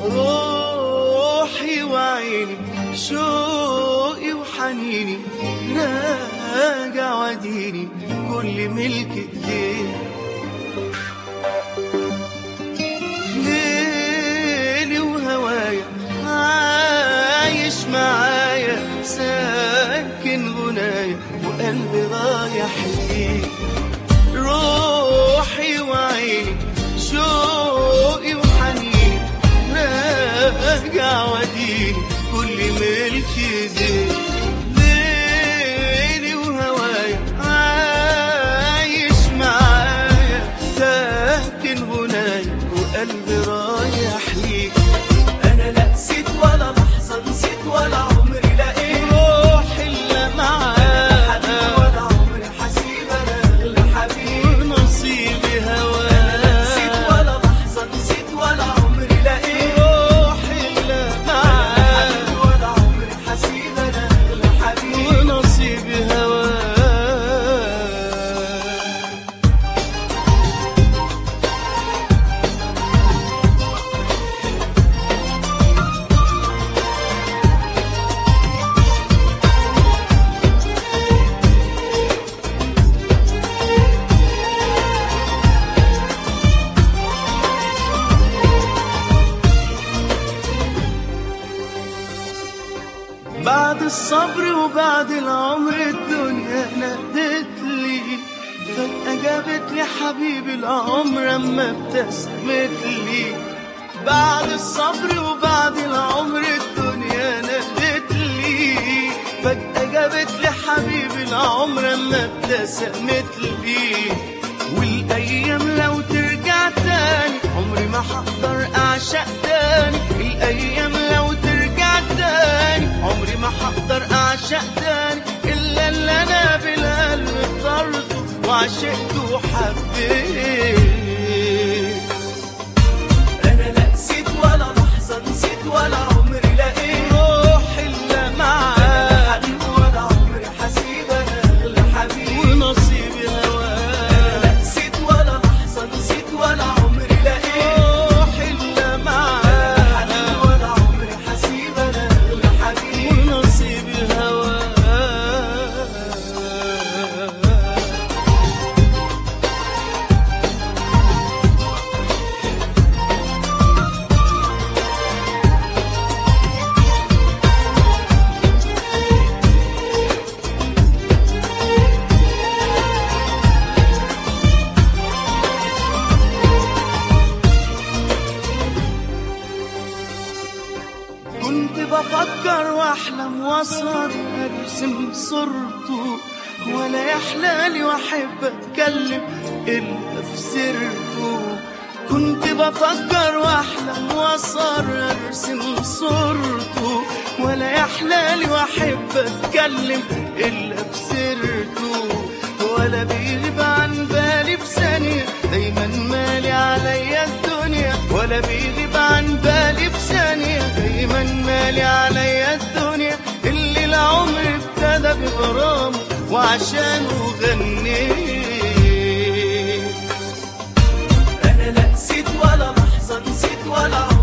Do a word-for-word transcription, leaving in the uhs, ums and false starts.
روحي وعيني شوقي وحنيني راجع وديني كل ملك ايديك. ليلي وهوايا عايش معايا ساكن غنايا وقلبي رايح ليك. روحي وعيني شوقي وحنيني راجع وديني كل ملكي زين. ليلي وهوايا عايش معايا ساكن غنايا وقلبي رايح ليك. انا لا نسيت ولا لحظه نسيت ولا عمري لقيت روحي اللي معاك ولا عمري حسيب انا اغلى حبيب ونصيبي هواك. انا نسيت ولا لحظه نسيت ولا عمري لقيت روحي اللي معاك ولا عمري حسيب انا اغلى حبيب ونصيبي هواك. بعد الصبر وبعد العمر الدنيا نادت لي فجأة جابت لي حبيبي العمر اما ابتسمت لي. بعد الصبر وبعد العمر الدنيا نادت لي فجأة جابت لي حبيبي العمر اما ابتسمت لي. والايام لو ترجع تاني عمري ما هقدر اعشق تاني. الايام لو ترجع تاني عمري ما هقدر اعشق تاني الا اللي انا بالقلب اخترته وعشقته وحبيت. انا لا نسيت ولا لحظه نسيت ولا عمري لقيت روحي اللي معاك حبيب ولا عمري حسيب انا اغلى حبيب ونصيبي هواك. لا نسيت ولا لحظه نسيت ولا عمري لقيت روحي اللي معاك ولا عمري حسيب انا اغلى حبيب ونصيبي هواك. كنت بفكر واحلم واسهر ارسم صورته ولا يحلالي واحب اتكلم الا في سيرته. كنت بفكر واحلم واسهر ارسم صورته ولا يحلالي واحب اتكلم الا في سيرته. ولا بيغيب عن بالي في ثانيه دايما مالي عليا الدنيا. ولا بيغيب عن بالي في ثانيه دايما مالي عليا الدنيا. اللي العمر ابتدى بغرامه وعشانه غنيت. انا لا نسيت ولا لحظه نسيت ولا